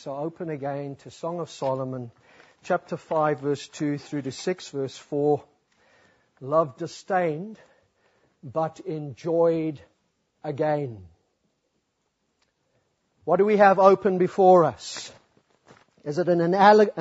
So open again to Song of Solomon, chapter 5, verse 2 through to 6, verse 4. Love disdained, but enjoyed again. What do we have open before us? Is it an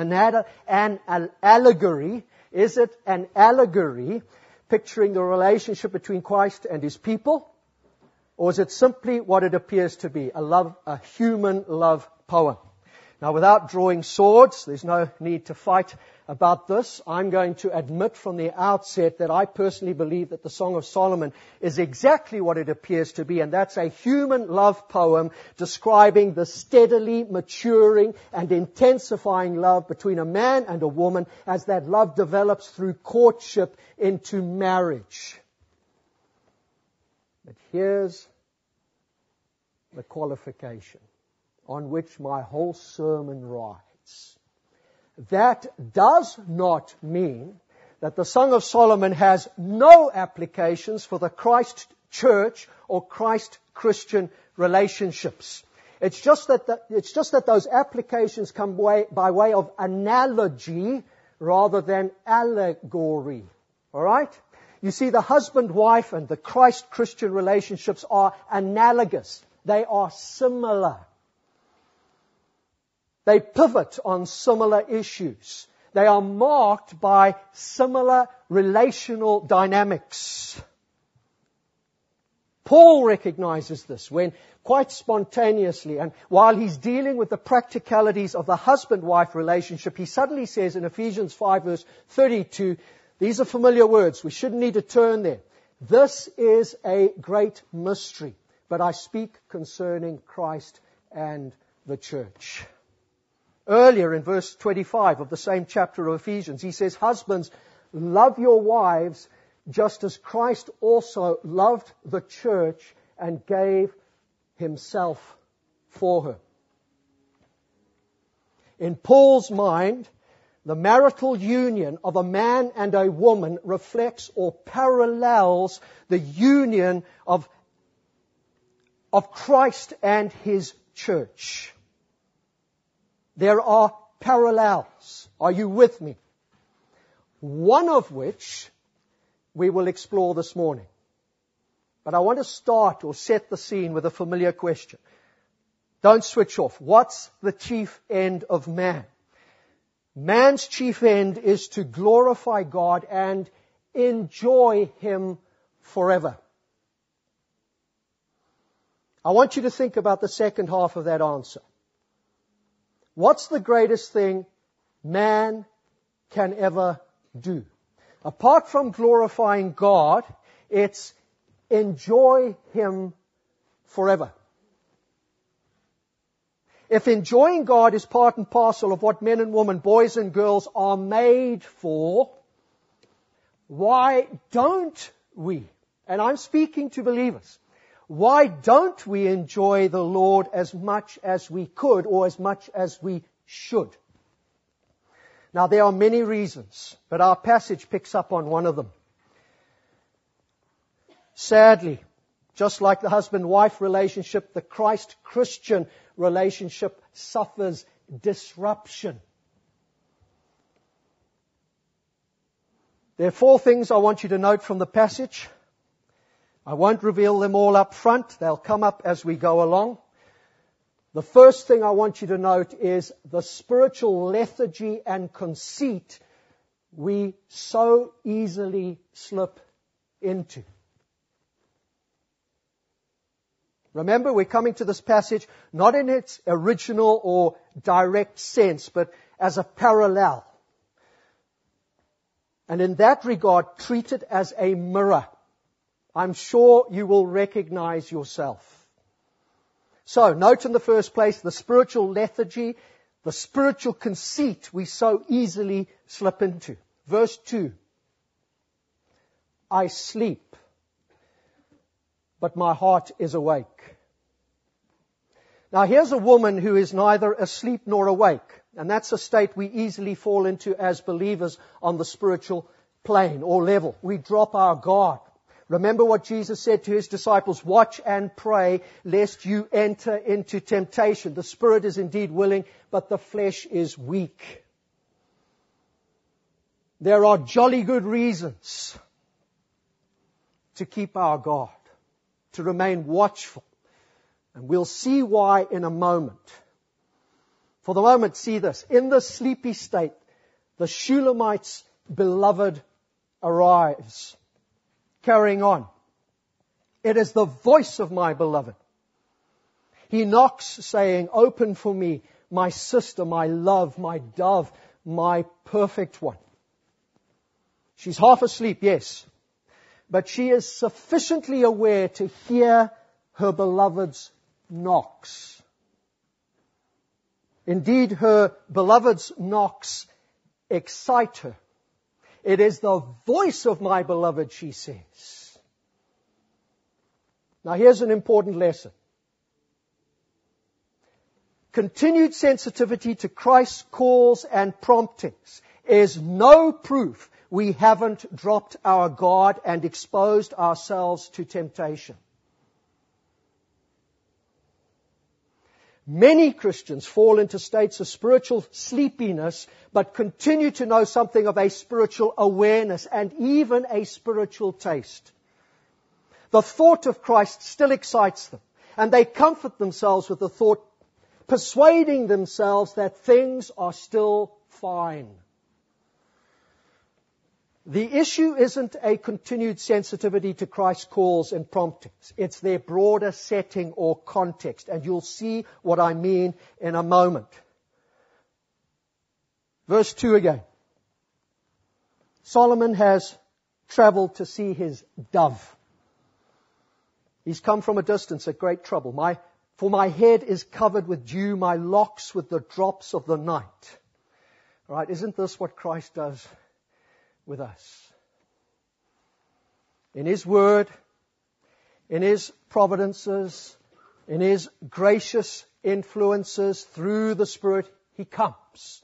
allegory? Is it an allegory picturing the relationship between Christ and His people? Or is it simply what it appears to be, a human love poem? Now, without drawing swords, there's no need to fight about this. I'm going to admit from the outset that I personally believe that the Song of Solomon is exactly what it appears to be, and that's a human love poem describing the steadily maturing and intensifying love between a man and a woman as that love develops through courtship into marriage. But here's the qualification on which my whole sermon rides. That does not mean that the Song of Solomon has no applications for the Christ Church or Christ Christian relationships. It's just that those applications come by way of analogy rather than allegory. All right? You see, the husband-wife and the Christ-Christian relationships are analogous. They are similar. They pivot on similar issues. They are marked by similar relational dynamics. Paul recognizes this when, quite spontaneously, and while he's dealing with the practicalities of the husband-wife relationship, he suddenly says in Ephesians 5 verse 32, these are familiar words. We shouldn't need to turn there. This is a great mystery, but I speak concerning Christ and the church. Earlier in verse 25 of the same chapter of Ephesians, he says, husbands, love your wives just as Christ also loved the church and gave Himself for her. In Paul's mind, the marital union of a man and a woman reflects or parallels the union of Christ and His church. There are parallels. Are you with me? One of which we will explore this morning. But I want to start or set the scene with a familiar question. Don't switch off. What's the chief end of man? Man's chief end is to glorify God and enjoy Him forever. I want you to think about the second half of that answer. What's the greatest thing man can ever do? Apart from glorifying God, it's enjoy Him forever. If enjoying God is part and parcel of what men and women, boys and girls are made for, why don't we, and I'm speaking to believers, why don't we enjoy the Lord as much as we could or as much as we should? Now, there are many reasons, but our passage picks up on one of them. Sadly, just like the husband-wife relationship, the Christ-Christian relationship suffers disruption. There are 4 things I want you to note from the passage. I won't reveal them all up front. They'll come up as we go along. The first thing I want you to note is the spiritual lethargy and conceit we so easily slip into. Remember, we're coming to this passage not in its original or direct sense, but as a parallel. And in that regard, treat it as a mirror. I'm sure you will recognize yourself. So, note in the first place the spiritual lethargy, the spiritual conceit we so easily slip into. Verse 2. I sleep, but my heart is awake. Now, here's a woman who is neither asleep nor awake. And that's a state we easily fall into as believers on the spiritual plane or level. We drop our guard. Remember what Jesus said to his disciples, watch and pray lest you enter into temptation. The spirit is indeed willing, but the flesh is weak. There are jolly good reasons to keep our guard, to remain watchful. And we'll see why in a moment. For the moment, see this. In the sleepy state, the Shulamite's beloved arrives. Carrying on. It is the voice of my beloved. He knocks, saying, open for me, my sister, my love, my dove, my perfect one. She's half asleep, yes. But she is sufficiently aware to hear her beloved's knocks. Indeed, her beloved's knocks excite her. It is the voice of my beloved, she says. Now here's an important lesson. Continued sensitivity to Christ's calls and promptings is no proof we haven't dropped our guard and exposed ourselves to temptation. Many Christians fall into states of spiritual sleepiness, but continue to know something of a spiritual awareness and even a spiritual taste. The thought of Christ still excites them, and they comfort themselves with the thought, persuading themselves that things are still fine. The issue isn't a continued sensitivity to Christ's calls and promptings. It's their broader setting or context. And you'll see what I mean in a moment. Verse 2 again. Solomon has traveled to see his dove. He's come from a distance at great trouble. For my head is covered with dew, my locks with the drops of the night. All right, isn't this what Christ does with us? In His Word, in His providences, in His gracious influences through the Spirit, He comes.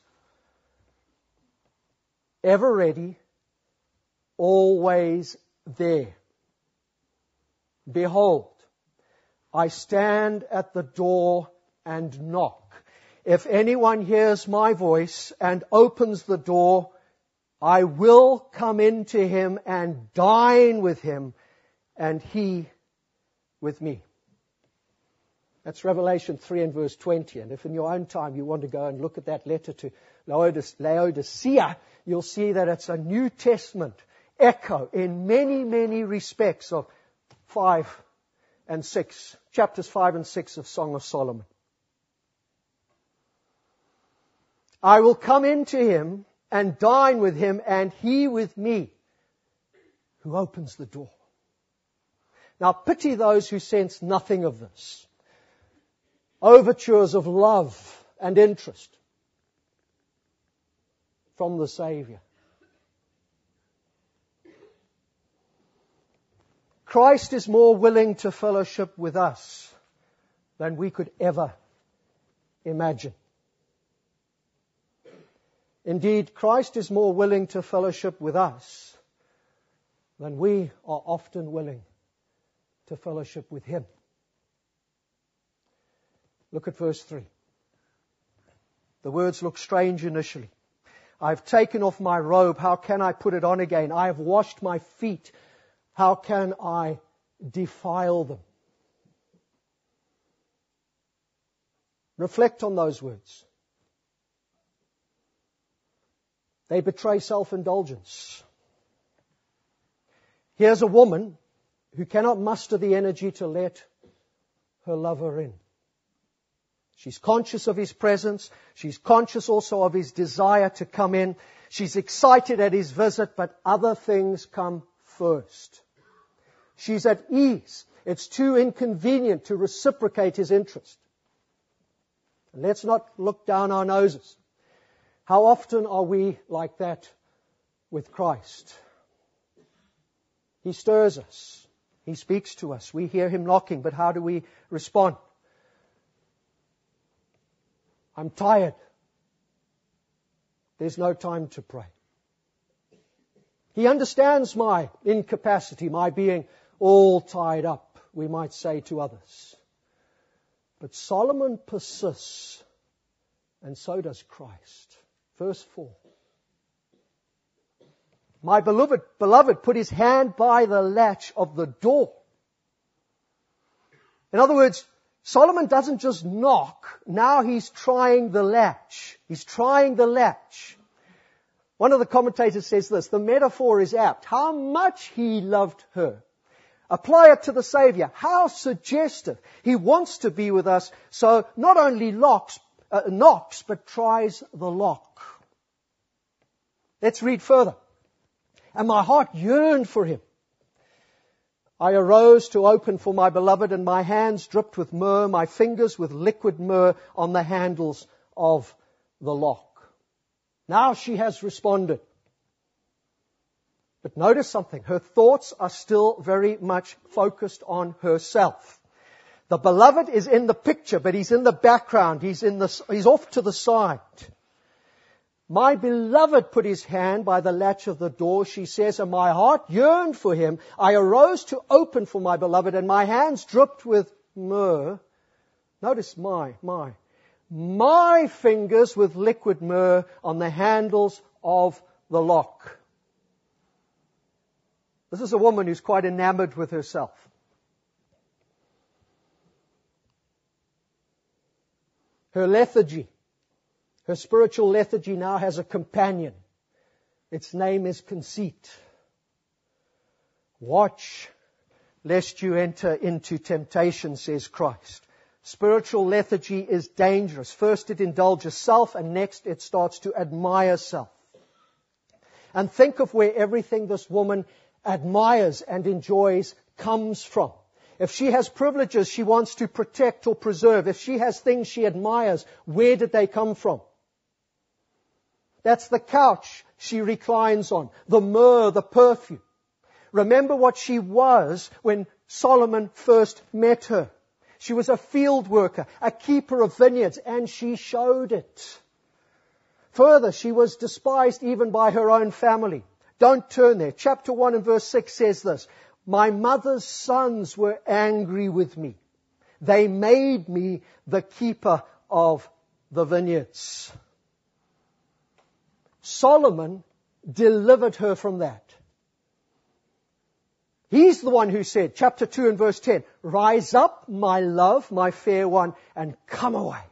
Ever ready, always there. Behold, I stand at the door and knock. If anyone hears my voice and opens the door, I will come into him and dine with him, and he with me. That's Revelation 3 and verse 20. And if in your own time you want to go and look at that letter to Laodicea, you'll see that it's a New Testament echo in many, many respects of 5 and 6, chapters 5 and 6 of Song of Solomon. I will come into him and dine with him, and he with me, who opens the door. Now pity those who sense nothing of this. Overtures of love and interest from the Savior. Christ is more willing to fellowship with us than we could ever imagine. Indeed, Christ is more willing to fellowship with us than we are often willing to fellowship with Him. Look at verse 3. The words look strange initially. I've taken off my robe. How can I put it on again? I have washed my feet. How can I defile them? Reflect on those words. They betray self-indulgence. Here's a woman who cannot muster the energy to let her lover in. She's conscious of his presence. She's conscious also of his desire to come in. She's excited at his visit, but other things come first. She's at ease. It's too inconvenient to reciprocate his interest. And let's not look down our noses. How often are we like that with Christ? He stirs us. He speaks to us. We hear Him knocking, but how do we respond? I'm tired. There's no time to pray. He understands my incapacity, my being all tied up, we might say to others. But Solomon persists, and so does Christ. Verse 4. My beloved put his hand by the latch of the door. In other words, Solomon doesn't just knock. Now he's trying the latch. He's trying the latch. One of the commentators says this, the metaphor is apt. How much he loved her. Apply it to the Savior. How suggestive. He wants to be with us, so not only knocks, but tries the lock. Let's read further. And my heart yearned for him. I arose to open for my beloved, and my hands dripped with myrrh, my fingers with liquid myrrh on the handles of the lock. Now she has responded. But notice something. Her thoughts are still very much focused on herself. The beloved is in the picture, but he's in the background. He's off to the side. My beloved put his hand by the latch of the door, she says, and my heart yearned for him. I arose to open for my beloved, and my hands dripped with myrrh. Notice my fingers with liquid myrrh on the handles of the lock. This is a woman who's quite enamored with herself. Her lethargy, her spiritual lethargy now has a companion. Its name is conceit. Watch lest you enter into temptation, says Christ. Spiritual lethargy is dangerous. First it indulges self, and next it starts to admire self. And think of where everything this woman admires and enjoys comes from. If she has privileges she wants to protect or preserve, if she has things she admires, where did they come from? That's the couch she reclines on, the myrrh, the perfume. Remember what she was when Solomon first met her. She was a field worker, a keeper of vineyards, and she showed it. Further, she was despised even by her own family. Don't turn there. Chapter 1 and verse 6 says this, my mother's sons were angry with me. They made me the keeper of the vineyards. Solomon delivered her from that. He's the one who said, chapter 2 and verse 10, rise up, my love, my fair one, and come away.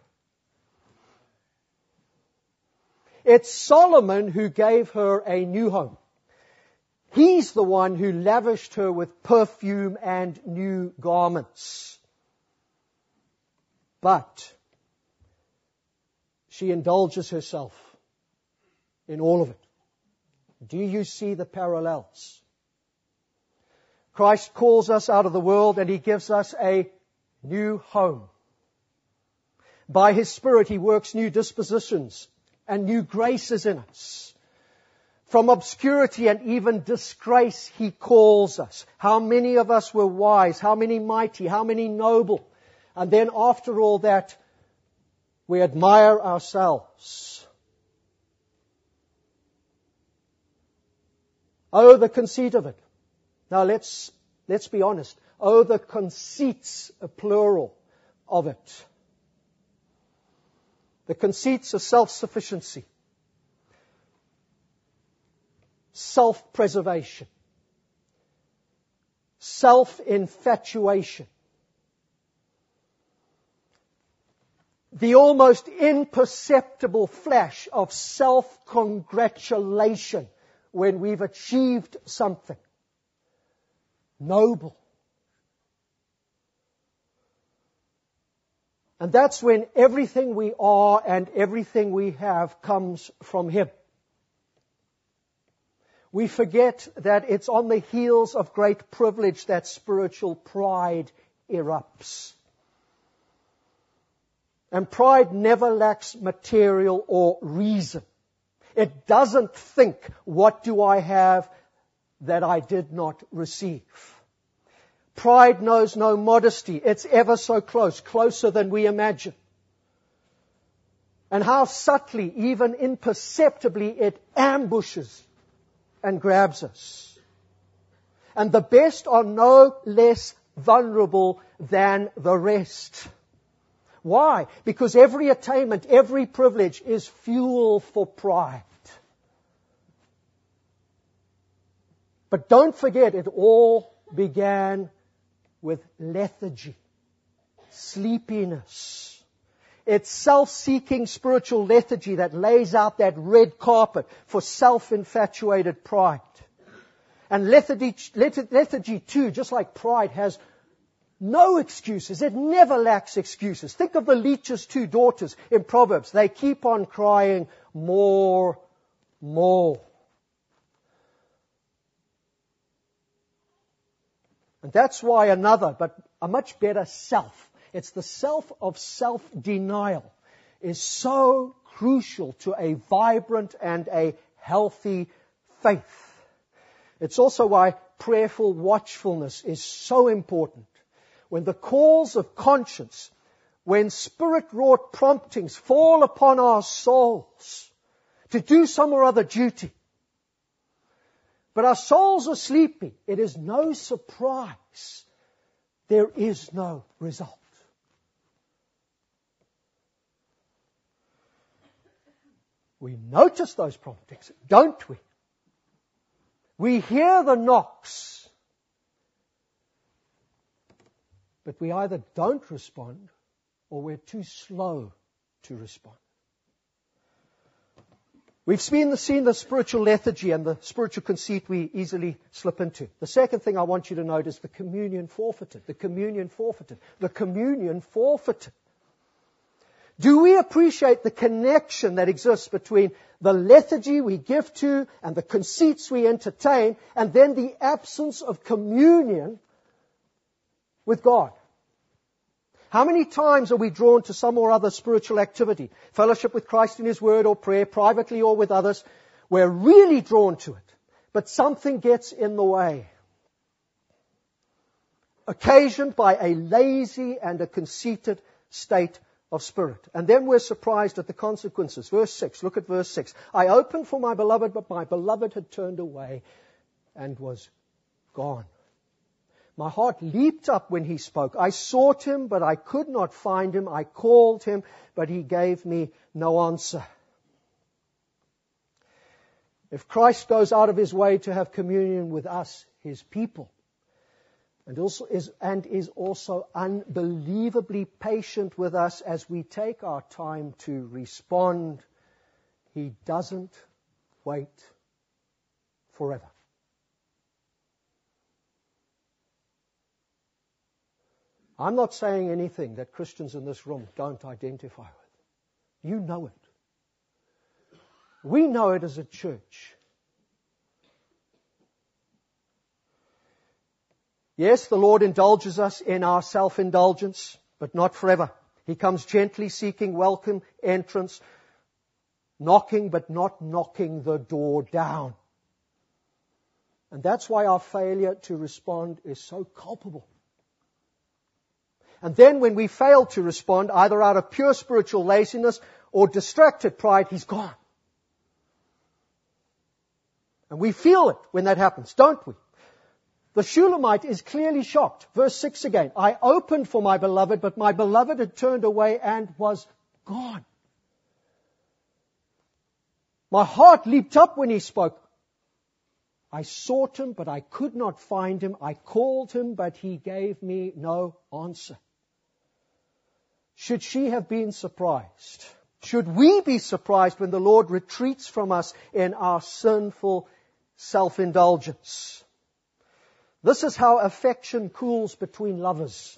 It's Solomon who gave her a new home. He's the one who lavished her with perfume and new garments. But she indulges herself in all of it. Do you see the parallels? Christ calls us out of the world and He gives us a new home. By His Spirit He works new dispositions and new graces in us. From obscurity and even disgrace He calls us. How many of us were wise? How many mighty? How many noble? And then after all that, we admire ourselves. Oh, the conceit of it. Now let's be honest. Oh, the conceits, a plural of it. The conceits of self-sufficiency, self-preservation, self-infatuation, the almost imperceptible flash of self-congratulation when we've achieved something noble. And that's when everything we are and everything we have comes from Him. We forget that it's on the heels of great privilege that spiritual pride erupts. And pride never lacks material or reason. It doesn't think, what do I have that I did not receive? Pride knows no modesty. It's ever so close, closer than we imagine. And how subtly, even imperceptibly, it ambushes and grabs us. And the best are no less vulnerable than the rest. Why? Because every attainment, every privilege is fuel for pride. But don't forget, it all began with lethargy, sleepiness. It's self-seeking spiritual lethargy that lays out that red carpet for self-infatuated pride. And lethargy too, just like pride, has no excuses. It never lacks excuses. Think of the leech's two daughters in Proverbs. They keep on crying, more, more. And that's why another, but a much better self, it's the self of self-denial, is so crucial to a vibrant and a healthy faith. It's also why prayerful watchfulness is so important. When the calls of conscience, when spirit-wrought promptings fall upon our souls to do some or other duty, but our souls are sleeping, it is no surprise there is no result. We notice those promptings, don't we? We hear the knocks, but we either don't respond or we're too slow to respond. We've seen the spiritual lethargy and the spiritual conceit we easily slip into. The second thing I want you to note is the communion forfeited. The communion forfeited. The communion forfeited. Do we appreciate the connection that exists between the lethargy we give to and the conceits we entertain, and then the absence of communion with God? How many times are we drawn to some or other spiritual activity, fellowship with Christ in His Word or prayer, privately or with others? We're really drawn to it, but something gets in the way, occasioned by a lazy and a conceited state of spirit. And then we're surprised at the consequences. Verse 6, look at verse 6. I opened for my beloved, but my beloved had turned away and was gone. My heart leaped up when he spoke. I sought him, but I could not find him. I called him, but he gave me no answer. If Christ goes out of his way to have communion with us, his people, and is also unbelievably patient with us as we take our time to respond, he doesn't wait forever. I'm not saying anything that Christians in this room don't identify with. You know it. We know it as a church. Yes, the Lord indulges us in our self-indulgence, but not forever. He comes gently seeking welcome entrance, knocking but not knocking the door down. And that's why our failure to respond is so culpable. And then when we fail to respond, either out of pure spiritual laziness or distracted pride, he's gone. And we feel it when that happens, don't we? The Shulamite is clearly shocked. Verse 6 again. I opened for my beloved, but my beloved had turned away and was gone. My heart leaped up when he spoke. I sought him, but I could not find him. I called him, but he gave me no answer. Should she have been surprised? Should we be surprised when the Lord retreats from us in our sinful self-indulgence? This is how affection cools between lovers.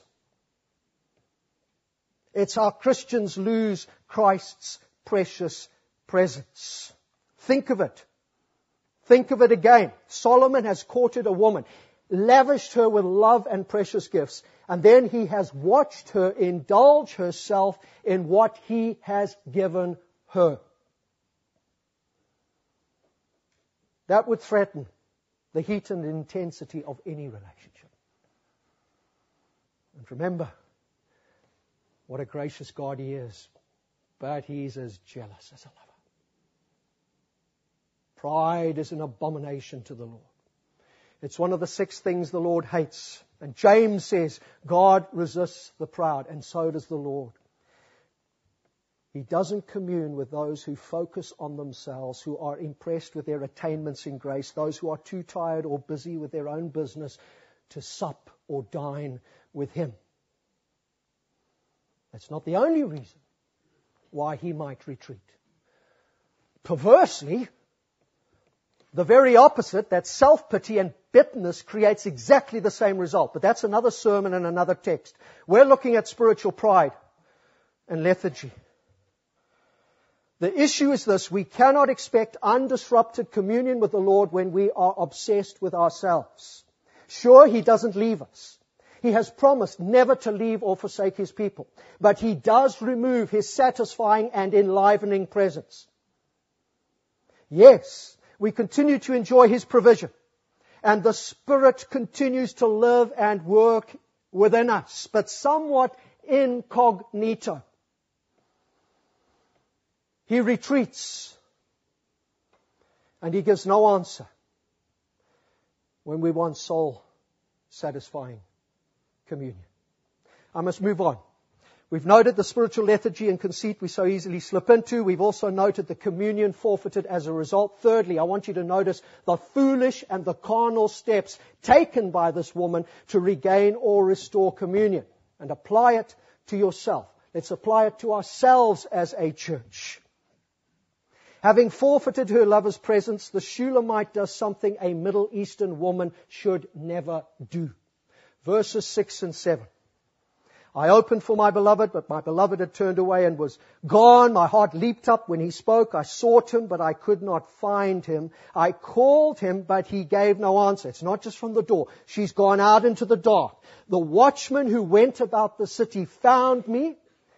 It's how Christians lose Christ's precious presence. Think of it. Think of it again. Solomon has courted a woman, lavished her with love and precious gifts, and then he has watched her indulge herself in what he has given her. That would threaten the heat and intensity of any relationship. And remember what a gracious God He is, but He's as jealous as a lover. Pride is an abomination to the Lord. It's one of the 6 things the Lord hates. And James says, God resists the proud, and so does the Lord. He doesn't commune with those who focus on themselves, who are impressed with their attainments in grace, those who are too tired or busy with their own business to sup or dine with Him. That's not the only reason why He might retreat. Perversely, the very opposite, that self-pity and bitterness creates exactly the same result. But that's another sermon and another text. We're looking at spiritual pride and lethargy. The issue is this: we cannot expect undisrupted communion with the Lord when we are obsessed with ourselves. Sure, He doesn't leave us. He has promised never to leave or forsake His people. But He does remove His satisfying and enlivening presence. Yes, we continue to enjoy His provision. And the Spirit continues to live and work within us, but somewhat incognito. He retreats. And He gives no answer when we want soul-satisfying communion. I must move on. We've noted the spiritual lethargy and conceit we so easily slip into. We've also noted the communion forfeited as a result. Thirdly, I want you to notice the foolish and the carnal steps taken by this woman to regain or restore communion. And apply it to yourself. Let's apply it to ourselves as a church. Having forfeited her lover's presence, the Shulamite does something a Middle Eastern woman should never do. Verses 6 and 7. I opened for my beloved, but my beloved had turned away and was gone. My heart leaped up when he spoke. I sought him, but I could not find him. I called him, but he gave no answer. It's not just from the door. She's gone out into the dark. The watchmen who went about the city found me.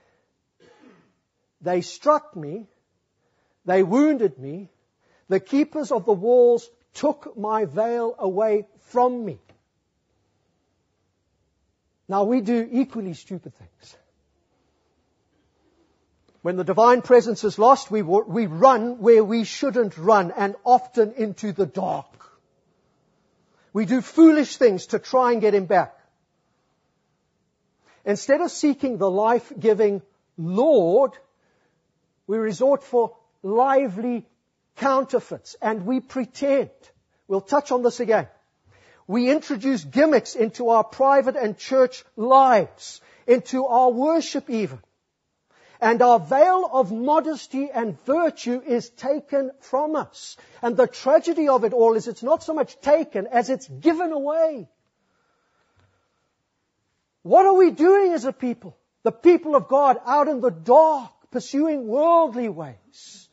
They struck me. They wounded me. The keepers of the walls took my veil away from me. Now, we do equally stupid things. When the divine presence is lost, we run where we shouldn't run, and often into the dark. We do foolish things to try and get Him back. Instead of seeking the life-giving Lord, we resort for lively counterfeits, and we pretend. We'll touch on this again. We introduce gimmicks into our private and church lives, into our worship even. And our veil of modesty and virtue is taken from us. And the tragedy of it all is it's not so much taken as it's given away. What are we doing as a people? The people of God out in the dark, pursuing worldly ways.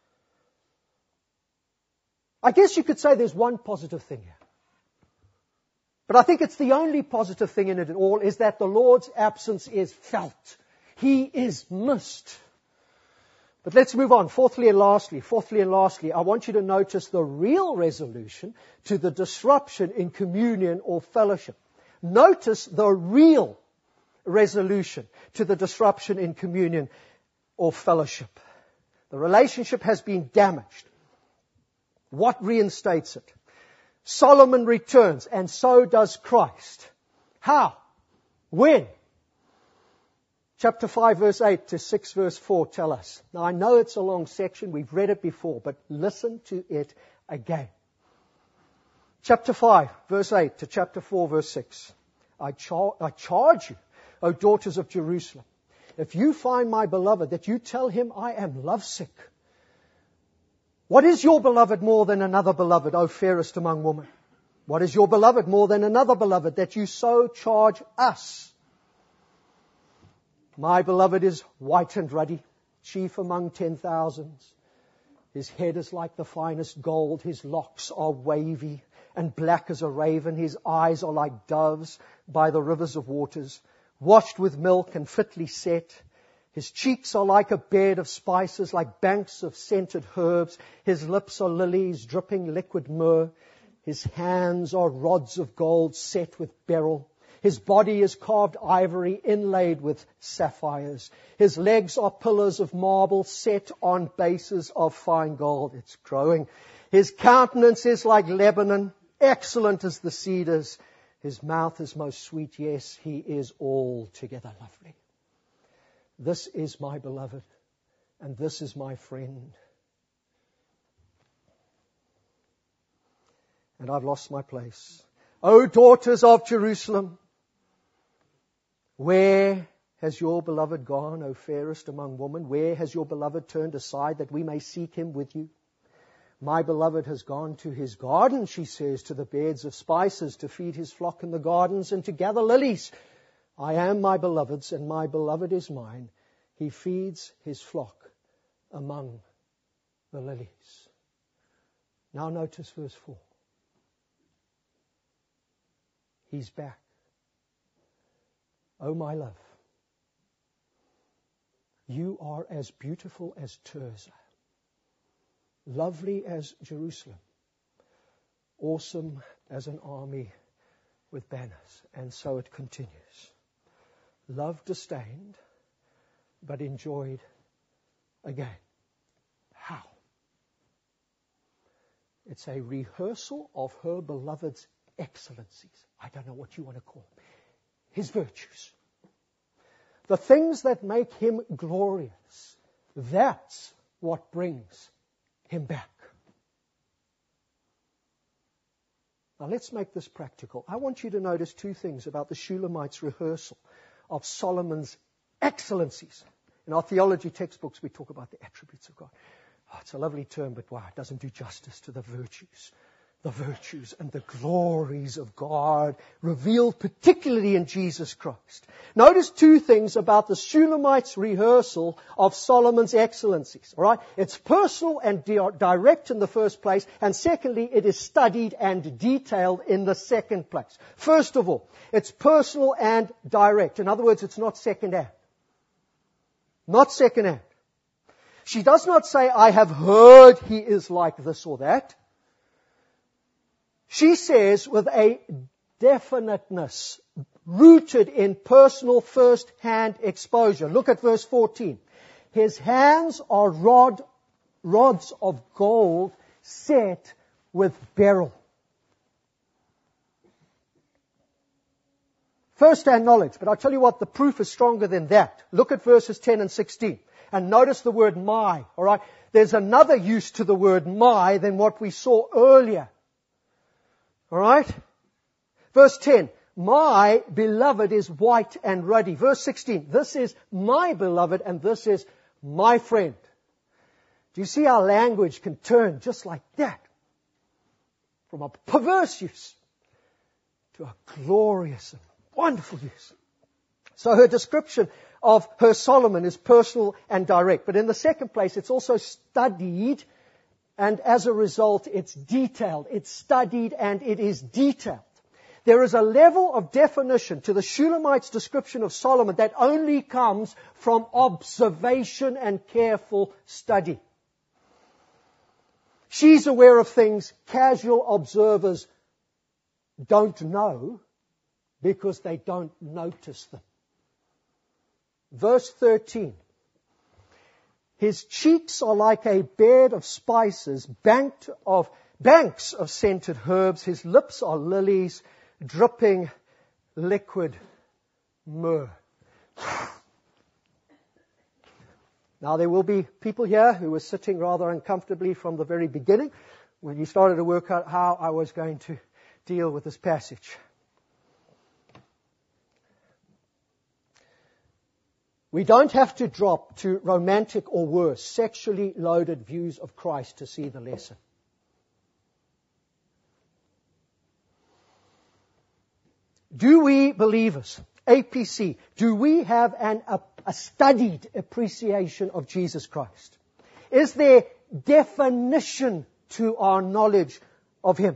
I guess you could say there's one positive thing here. But I think it's the only positive thing in it all is that the Lord's absence is felt. He is missed. But let's move on. Fourthly and lastly, I want you to notice the real resolution to the disruption in communion or fellowship. Notice the real resolution to the disruption in communion or fellowship. The relationship has been damaged. What reinstates it? Solomon returns, and so does Christ. How? When? Chapter 5, verse 8 to 6, verse 4 tell us. Now, I know it's a long section. We've read it before, but listen to it again. Chapter 5, verse 8 to chapter 4, verse 6. I charge you, O daughters of Jerusalem, if you find my beloved, that you tell him I am lovesick. What is your beloved more than another beloved, O fairest among women? What is your beloved more than another beloved, that you so charge us? My beloved is white and ruddy, chief among 10,000s. His head is like the finest gold. His locks are wavy and black as a raven. His eyes are like doves by the rivers of waters, washed with milk and fitly set. His cheeks are like a bed of spices, like banks of scented herbs. His lips are lilies, dripping liquid myrrh. His hands are rods of gold set with beryl. His body is carved ivory inlaid with sapphires. His legs are pillars of marble set on bases of fine gold. It's growing. His countenance is like Lebanon, excellent as the cedars. His mouth is most sweet. Yes, He is altogether lovely. This is my beloved, and this is my friend. And I've lost my place. O daughters of Jerusalem, where has your beloved gone, O fairest among women? Where has your beloved turned aside that we may seek Him with you? My beloved has gone to his garden, she says, to the beds of spices, to feed his flock in the gardens and to gather lilies. I am my beloved's, and my beloved is mine. He feeds his flock among the lilies. Now notice verse 4. He's back. Oh, my love, you are as beautiful as Tirzah, lovely as Jerusalem, awesome as an army with banners. And so it continues. Love disdained, but enjoyed again. How? It's a rehearsal of her beloved's excellencies. I don't know what you want to call them. His virtues. The things that make him glorious. That's what brings him back. Now let's make this practical. I want you to notice two things about the Shulamites' rehearsal of Solomon's excellencies. In our theology textbooks, we talk about the attributes of God. Oh, it's a lovely term, but wow, it doesn't do justice to the virtues. The virtues and the glories of God revealed particularly in Jesus Christ. Notice two things about the Shulamites' rehearsal of Solomon's excellencies. All right? It's personal and direct in the first place, and secondly, it is studied and detailed in the second place. First of all, it's personal and direct. In other words, it's not second-hand. Not second-hand. She does not say, I have heard he is like this or that. She says with a definiteness rooted in personal first-hand exposure. Look at verse 14. His hands are rods of gold set with beryl. First-hand knowledge. But I'll tell you what, the proof is stronger than that. Look at verses 10 and 16. And notice the word my. All right? There's another use to the word my than what we saw earlier. All right? Verse 10, my beloved is white and ruddy. Verse 16, this is my beloved and this is my friend. Do you see how language can turn just like that? From a perverse use to a glorious and wonderful use. So her description of her Solomon is personal and direct. But in the second place, it's also studied. And as a result, it's detailed. It's studied and it is detailed. There is a level of definition to the Shulamites' description of Solomon that only comes from observation and careful study. She's aware of things casual observers don't know because they don't notice them. Verse 13. His cheeks are like a bed of spices, banks of scented herbs. His lips are lilies, dripping liquid myrrh. Now there will be people here who were sitting rather uncomfortably from the very beginning when you started to work out how I was going to deal with this passage. We don't have to drop to romantic or worse, sexually loaded views of Christ to see the lesson. Do we believers, APC, do we have a studied appreciation of Jesus Christ? Is there definition to our knowledge of Him?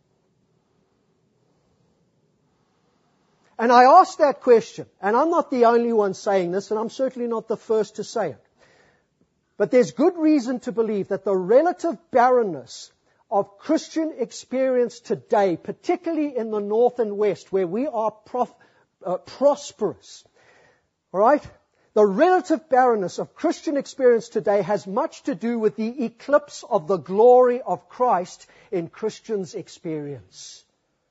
And I ask that question, and I'm not the only one saying this, and I'm certainly not the first to say it. But there's good reason to believe that the relative barrenness of Christian experience today, particularly in the North and West, where we are prosperous, all right? The relative barrenness of Christian experience today has much to do with the eclipse of the glory of Christ in Christians' experience.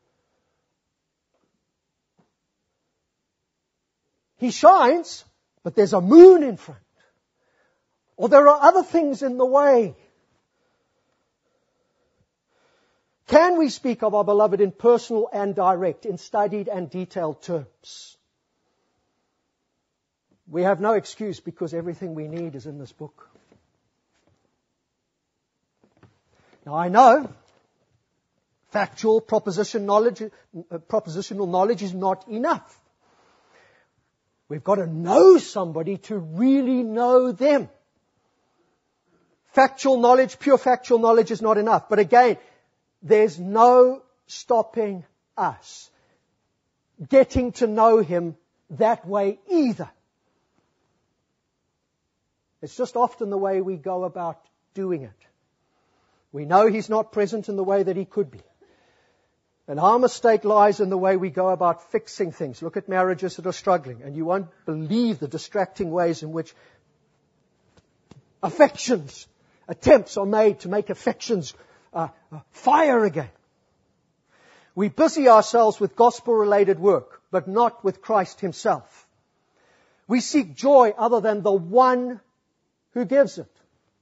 He shines, but there's a moon in front. Or there are other things in the way. Can we speak of our beloved in personal and direct, in studied and detailed terms? We have no excuse because everything we need is in this book. Now I know factual propositional knowledge is not enough. We've got to know somebody to really know them. Factual knowledge, pure factual knowledge is not enough. But again, there's no stopping us getting to know Him that way either. It's just often the way we go about doing it. We know He's not present in the way that He could be. And our mistake lies in the way we go about fixing things. Look at marriages that are struggling, and you won't believe the distracting ways in which attempts are made to make affections fire again. We busy ourselves with gospel-related work, but not with Christ Himself. We seek joy other than the one who gives it.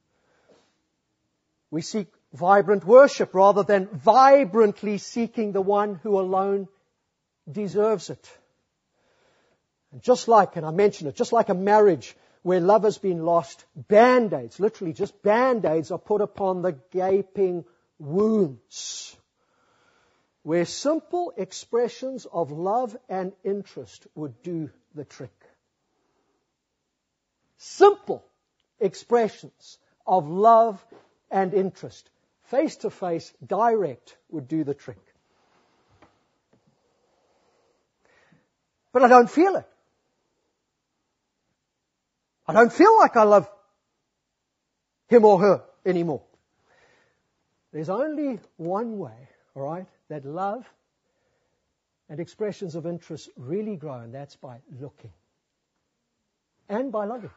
We seek vibrant worship rather than vibrantly seeking the one who alone deserves it. And and I mentioned it, just like a marriage where love has been lost, Band-Aids, literally just Band-Aids are put upon the gaping wounds. Where simple expressions of love and interest would do the trick. Simple expressions of love and interest, face to face, direct, would do the trick. But I don't feel it. I don't feel like I love him or her anymore. There's only one way, all right, that love and expressions of interest really grow, and that's by looking and by loving.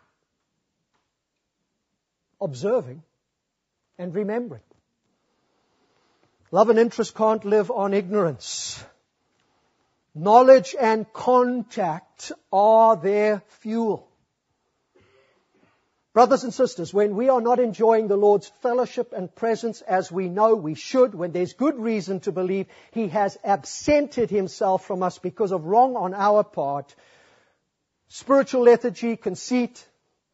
Observing and remembering. Love and interest can't live on ignorance. Knowledge and contact are their fuel. Brothers and sisters, when we are not enjoying the Lord's fellowship and presence as we know we should, when there's good reason to believe He has absented Himself from us because of wrong on our part, spiritual lethargy, conceit,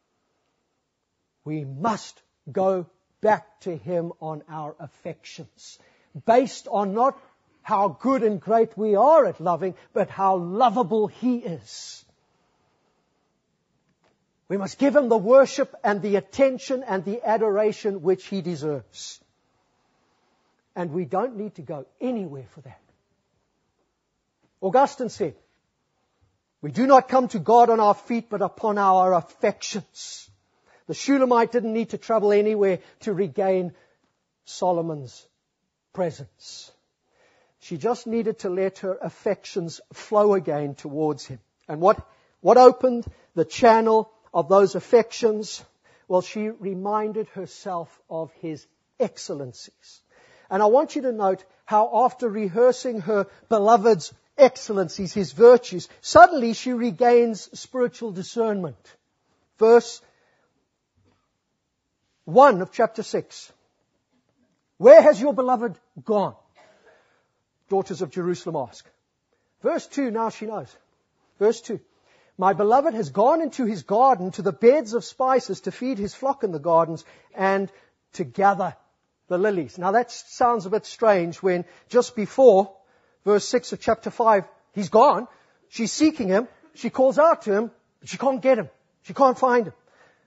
we must go back to Him on our affections, based on not how good and great we are at loving, but how lovable He is. We must give Him the worship and the attention and the adoration which He deserves. And we don't need to go anywhere for that. Augustine said, we do not come to God on our feet, but upon our affections. The Shulamite didn't need to travel anywhere to regain Solomon's presence. She just needed to let her affections flow again towards him. And what opened the channel of those affections? Well, she reminded herself of his excellencies. And I want you to note how after rehearsing her beloved's excellencies, his virtues, suddenly she regains spiritual discernment. Verse 1 of chapter 6. Where has your beloved gone? Daughters of Jerusalem ask. Verse 2, now she knows. Verse 2. My beloved has gone into his garden, to the beds of spices, to feed his flock in the gardens, and to gather the lilies. Now that sounds a bit strange when just before verse 6 of chapter 5, he's gone. She's seeking him. She calls out to him, but she can't get him. She can't find him.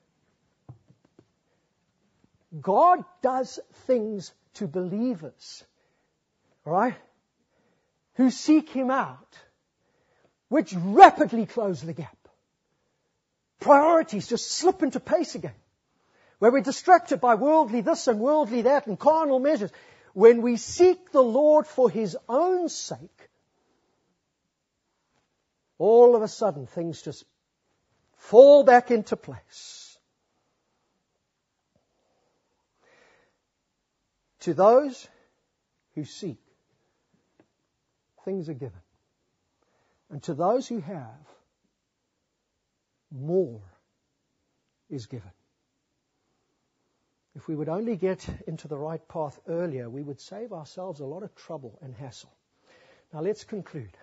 God does things to believers, all right, who seek Him out, which rapidly close the gap. Priorities just slip into pace again. Where we're distracted by worldly this and worldly that and carnal measures. When we seek the Lord for His own sake, all of a sudden things just fall back into place. To those who seek, things are given. And to those who have, more is given. If we would only get into the right path earlier, we would save ourselves a lot of trouble and hassle. Now let's conclude.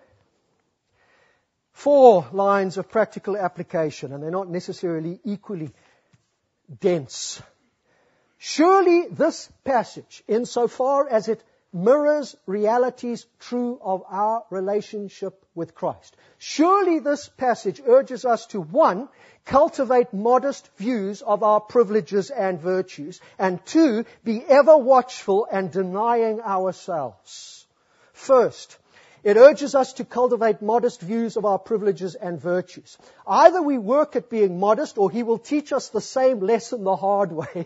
4 lines of practical application, and they're not necessarily equally dense. Surely this passage, insofar as it mirrors realities true of our relationship with Christ. Surely this passage urges us to, 1, cultivate modest views of our privileges and virtues, and 2, be ever watchful and denying ourselves. First, it urges us to cultivate modest views of our privileges and virtues. Either we work at being modest, or He will teach us the same lesson the hard way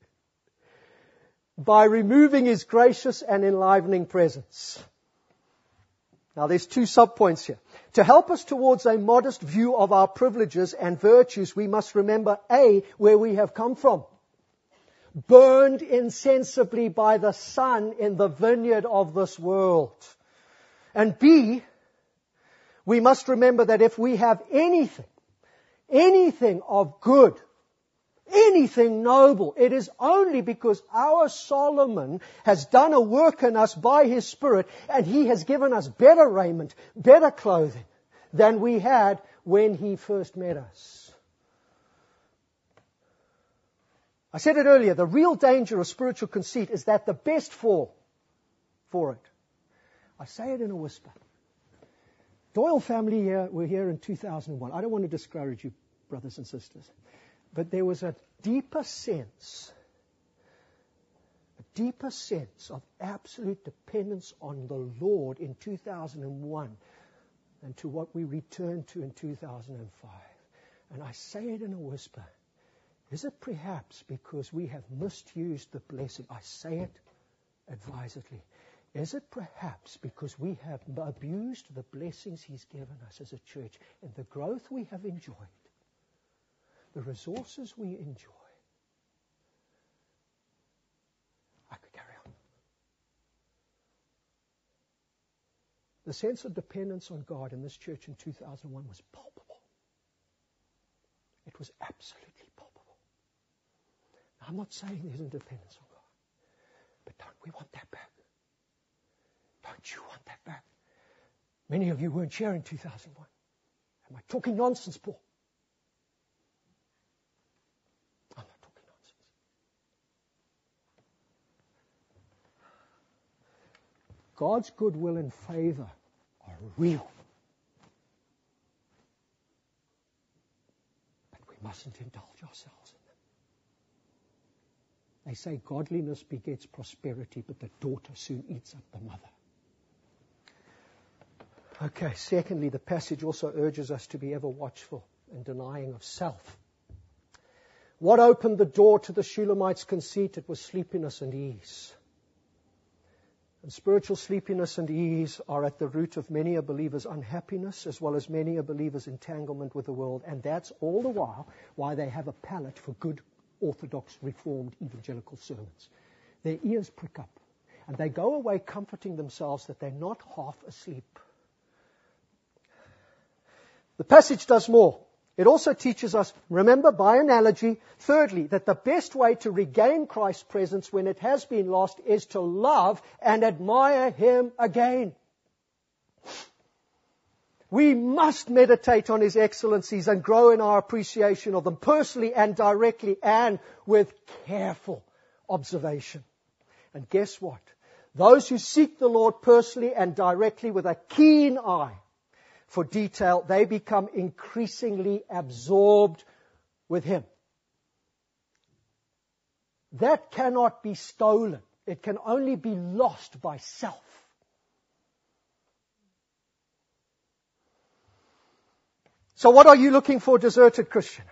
by removing His gracious and enlivening presence. Now there's 2 subpoints here. To help us towards a modest view of our privileges and virtues, we must remember, A, where we have come from. Burned insensibly by the sun in the vineyard of this world. And B, we must remember that if we have anything of good, anything noble, it is only because our Solomon has done a work in us by His Spirit, and He has given us better raiment, better clothing than we had when He first met us. I said it earlier, the real danger of spiritual conceit is that the best fall for it. I say it in a whisper. Doyle family were here in 2001. I don't want to discourage you, brothers and sisters. But there was a deeper sense of absolute dependence on the Lord in 2001 than to what we returned to in 2005. And I say it in a whisper. Is it perhaps because we have misused the blessing? I say it advisedly. Is it perhaps because we have abused the blessings He's given us as a church and the growth we have enjoyed, the resources we enjoy? I could carry on. The sense of dependence on God in this church in 2001 was palpable. It was absolutely palpable. Now, I'm not saying there isn't dependence on God, but don't we want that back? Don't you want that back? Many of you weren't here in 2001. Am I talking nonsense, Paul? I'm not talking nonsense. God's goodwill and favor are real. But we mustn't indulge ourselves in them. They say godliness begets prosperity, but the daughter soon eats up the mother. Okay, secondly, the passage also urges us to be ever watchful and denying of self. What opened the door to the Shulamites' conceit? It was sleepiness and ease. And spiritual sleepiness and ease are at the root of many a believer's unhappiness, as well as many a believer's entanglement with the world. And that's all the while why they have a palate for good, orthodox, reformed, evangelical sermons. Their ears prick up, and they go away comforting themselves that they're not half asleep. The passage does more. It also teaches us, remember, by analogy, thirdly, that the best way to regain Christ's presence when it has been lost is to love and admire Him again. We must meditate on His excellencies and grow in our appreciation of them personally and directly and with careful observation. And guess what? Those who seek the Lord personally and directly with a keen eye for detail, they become increasingly absorbed with Him. That cannot be stolen. It can only be lost by self. So what are you looking for, deserted Christian?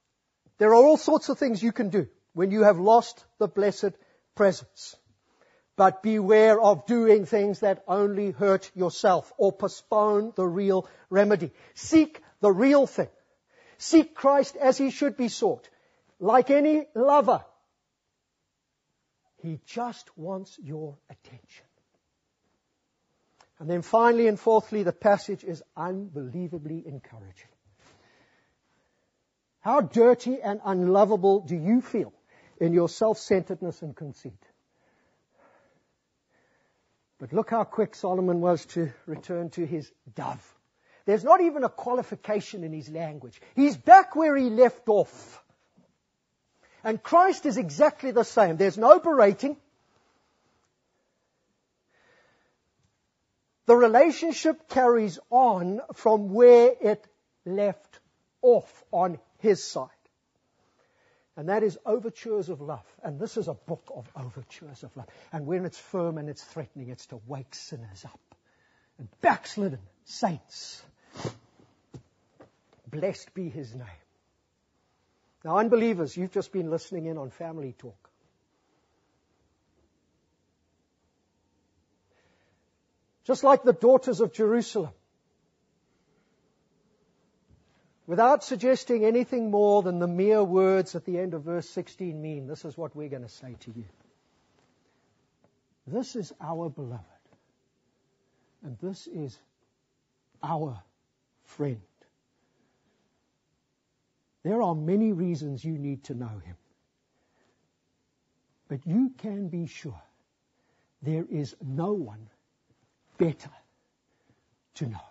There are all sorts of things you can do when you have lost the blessed presence. but beware of doing things that only hurt yourself or postpone the real remedy. Seek the real thing. Seek Christ as He should be sought. Like any lover, He just wants your attention. And then finally and fourthly, the passage is unbelievably encouraging. How dirty and unlovable do you feel in your self-centeredness and conceit? But look how quick Solomon was to return to his dove. There's not even a qualification in his language. He's back where he left off. And Christ is exactly the same. There's no berating. The relationship carries on from where it left off on His side. And that is overtures of love. And this is a book of overtures of love. And when it's firm and it's threatening, it's to wake sinners up. And backslidden saints. Blessed be His name. Now, unbelievers, you've just been listening in on Family Talk. Just like the daughters of Jerusalem. Without suggesting anything more than the mere words at the end of verse 16 mean, this is what we're going to say to you. This is our beloved. And this is our friend. There are many reasons you need to know Him. But you can be sure there is no one better to know.